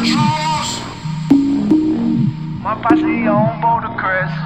My posse on Boulder Crest.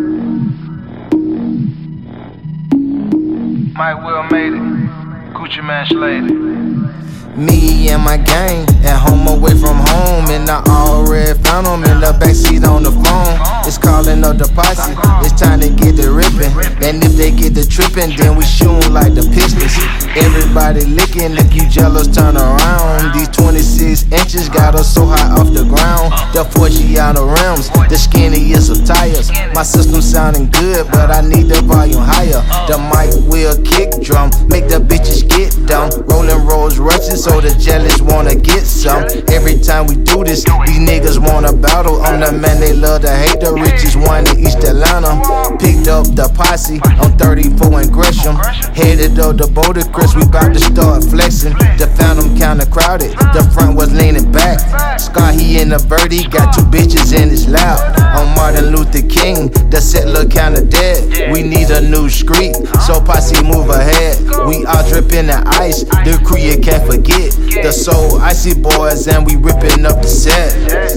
Mike Will made it. Gucci Man slayed it. Me and my gang at home away from home, and I already found them in the backseat on the phone. It's calling up the posse, it's time to get the ripping. And if they get the tripping, then we shootin' like the Pistons. Everybody licking, if you jealous, turn around. These 26 inches got us so high off the ground. The Forgiato rims, the skinniest of tires. My system sounding good, but I need the volume higher. The Mike Will kick drum, make the bitches get down. Rolling Rolls Royces, so the jealous wanna get some. Every time we do this, these niggas wanna battle. I'm the man they love to hate, the richest one in East Atlanta. Picked up the posse on 34 and Gresham. Headed up to Boulder Crest, we bout to start flexing. The Phantom kinda crowded, the front was leaning back. Scott, he in the birdie, got two bitches in his lap. On Martin Luther King, the set look kinda dead. We need a new street, so posse move ahead. We all drippin' the ice, the crew you can't forget. The Soul Icy Boys, and we ripping up the set.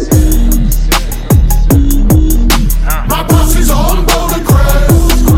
My posse's on Boulder Crest.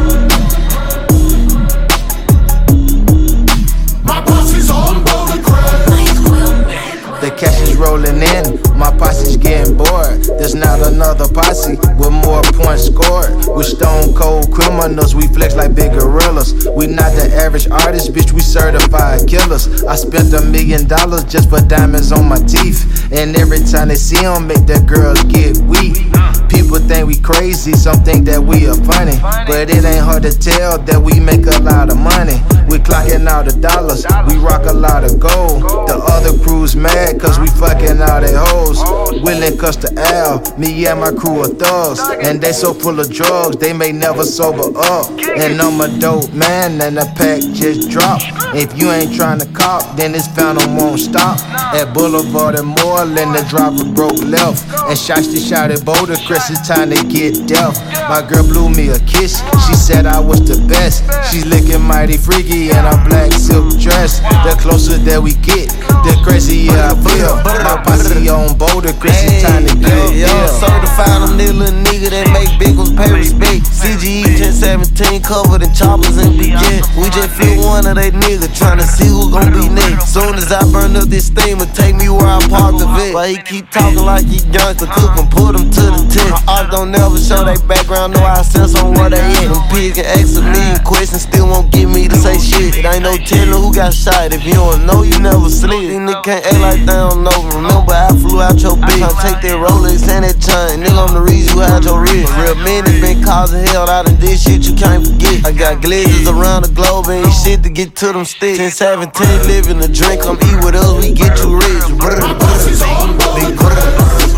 My posse's on Boulder Crest. The cash is rolling in, my posse's getting bored. There's not another posse with more points scored. We're stone cold criminals, we flex like big gorillas. We not the average artist, bitch, we certified killers. I spent $1 million just for diamonds on my teeth. And every time they see them, make the girls get weak. People think we crazy, some think that we are funny. But it ain't hard to tell that we make a lot of money. We clocking out the dollars, we rock a lot of gold. The other crews mad cause we fucking all they hoes. Willin' cuss to Al, me and my crew are thugs. And they so full of drugs, they may never sober up. And I'm a dope man and the pack just dropped. If you ain't tryna cop, then this Phantom won't stop. At Boulevard and Moreland, the driver broke left. And shots shot at Boulder Crest, it's time to get deaf. My girl blew me a kiss, she said I was the best. She's looking mighty freaky in a black silk dress. The closer that we get, the crazier I feel. My posse on Boulder Crest, it's time to get yo, certified, I'm the little nigga that make big ones pay respect. CGE 1017 covered in choppers and begin. We just feel one of they niggas tryna see who gon' be next. Soon as I burn up this steamer, take me where I parked the vet. But he keep talking like he youngster, cook him, put him to the tip. My ops don't never show they background, know I sense on where they at. Them pigs can ask a million questions, still won't get me to say shit. It ain't no telling who got shot, if you don't know, you never slid. These niggas can't act like they don't know. Remember I flew out your bitch, I take that Rolex and that chain. Nigga, I'm the reason you had your wrist. Real men has been causing hell out of this shit you can't forget. I got glazes around the globe, ain't shit to get to them sticks. 1017 living the drink, come eat with us, we get you rich. My posse's on Boulder Crest.